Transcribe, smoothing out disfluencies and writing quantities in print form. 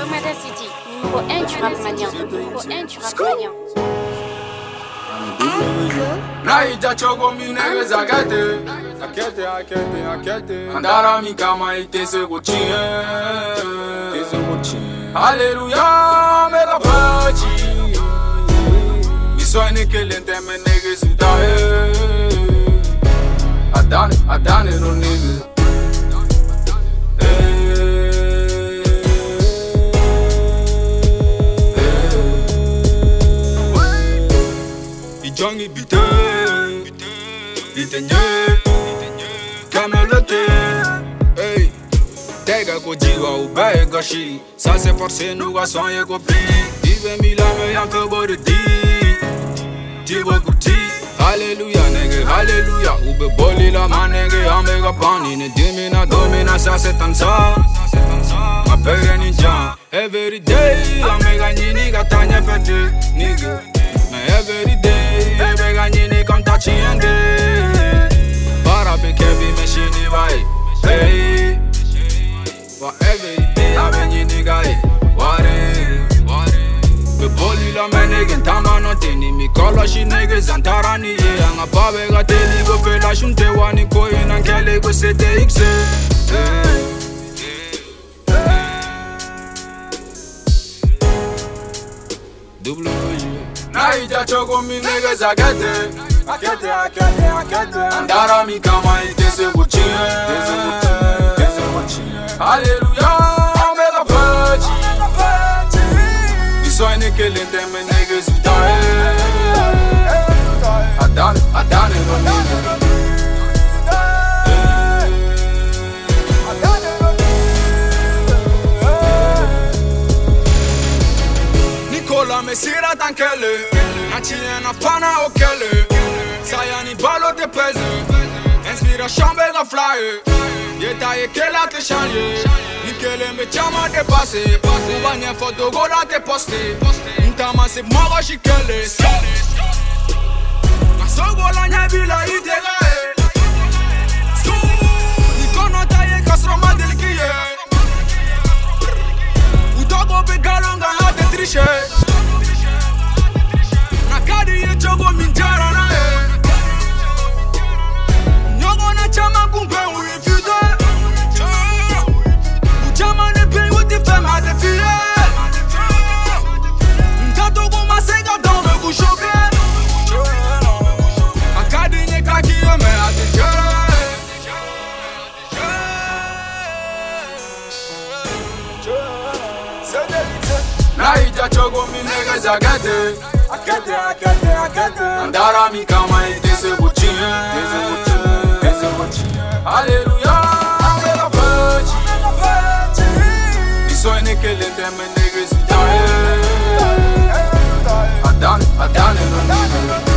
Lomada City, numéro 1 du rap mania. Numéro 1 du rap mania. Naija chogo mi niggas akete Andara mi kama itese kuchie Hallelujah mega fachi Misoine kelente me niggas utahe Adane no niggas Jongi bite, itenye, kamelote. Hey, tega ko jiwa ube gashi. Ça c'est forcé nous va soigner copi. Dive mi la me yanke body di. Diwa kuti. Hallelujah nigga, hallelujah. Ube boli la man nigga, amega pani. Ne domina, ça c'est tanza. Ma pere ninja. Every day, amega nini gatanya fete, nigga. Every day, every gagné comme ta chiende. Para be kebi machine vai. Hey, for every day I been you nigga. Be boli la menegen tama no teni mi kola shi niggas antarani ye anga babe ga teli go fe la shunte wani ko ina kele go CTX. Naija chogo mi niggas akete Andara mi kama itese kuchie Hallelujah mega fachi Misoine kelente me niggas utahe Adane no niggas Nicola me sira tankele Nachiena fana okele Sayani balo te pese Inspiration bega fly Yeta ye kela te change Nikele me chama te passe Uba nye foto gola te poste Ntama se mwaga shikele Nasogo la nye bila itega Nikono ta ye kasroma delkiye Utogo be galonga ya te triche Nakadi ye chogo minjara na e Nyogo na chama kumpe uifide Uchama ne pe uti fema de fie Nkato kuma sega donve kushoke Akadi nye kaki ye me atijere Naija chogo mi niggas akete Andara mi kama itese kuchie Hallelujah mega fachi Misoine kelente me niggas utahe Adane no niggas